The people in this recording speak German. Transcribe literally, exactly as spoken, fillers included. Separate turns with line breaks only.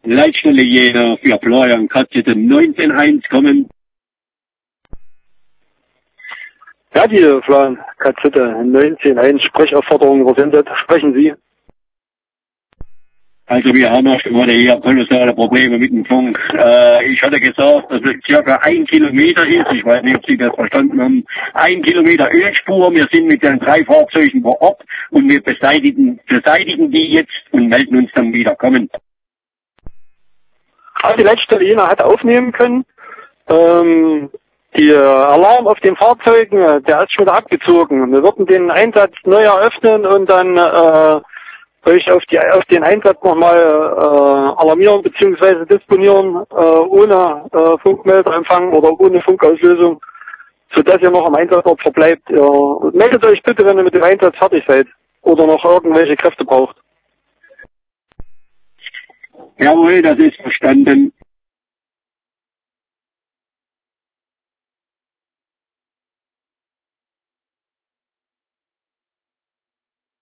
Leitstelle Jena für Florian Katzette neunzehn eins kommen.
Ja, die Florian Katzette neunzehn eins Sprechaufforderung übersendet. Sprechen Sie.
Also wir haben auch schon heute hier kolossale Probleme mit dem Funk. Äh, ich hatte gesagt, dass es circa ein Kilometer ist. Ich weiß nicht, ob Sie das verstanden haben. Ein Kilometer Ölspur. Wir sind mit den drei Fahrzeugen vor Ort und wir beseitigen, beseitigen die jetzt und melden uns dann wieder. Kommen.
Also die Leitstelle Jena hat aufnehmen können. Ähm, die äh, Alarm auf den Fahrzeugen, äh, der ist schon wieder abgezogen. Wir würden den Einsatz neu eröffnen und dann äh, euch auf, die, auf den Einsatz nochmal äh, alarmieren bzw. disponieren äh, ohne äh, Funkmeldeempfang oder ohne Funkauslösung, sodass ihr noch am Einsatzort verbleibt. Ihr meldet euch bitte, wenn ihr mit dem Einsatz fertig seid oder noch irgendwelche Kräfte braucht.
Jawohl, das ist verstanden.